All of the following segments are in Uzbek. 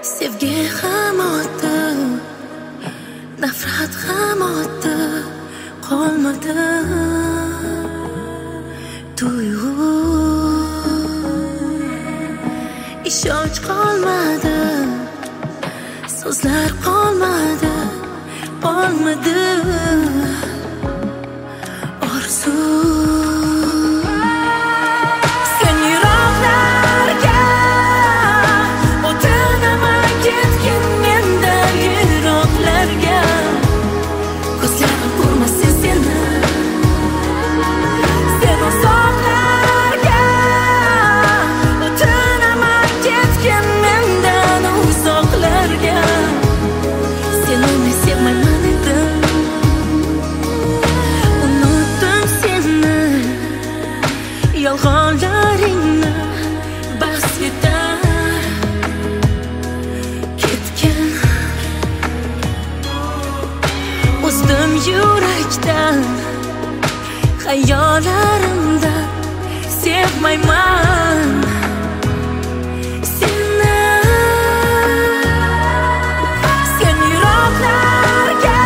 Sevgi ham o'tdi, nafrat ham o'tdi, qolmadi tuyg'u, ishonch qolmadi, so'zlar qolmadi, qolmadi orzu. Yolg'onlaringni bas yetar ketgan, o'zdim yurakdan, xayollarimda sevmayman seni. Sen yiroqlarga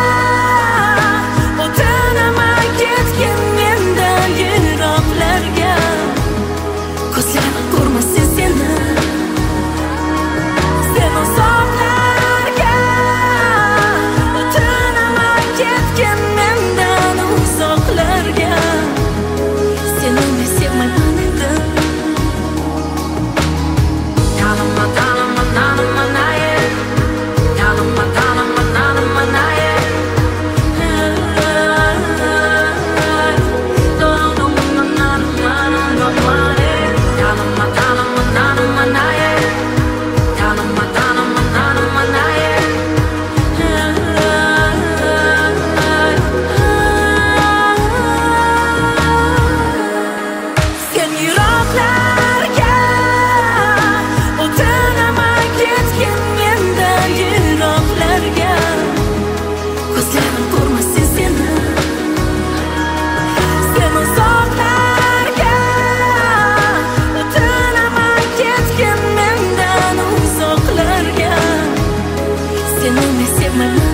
o'tinaman ketgan, mendan yiroqlarga ko'zlarim ko'rmasin seni. Sen uzoqlarga o'tinaman ketgan, mendan uzoqlarga. Seni men sevmayman edim. Tanima, tanima, tanima, naye. Tanima, tanima, tanima, naye. Seni men sevmayman.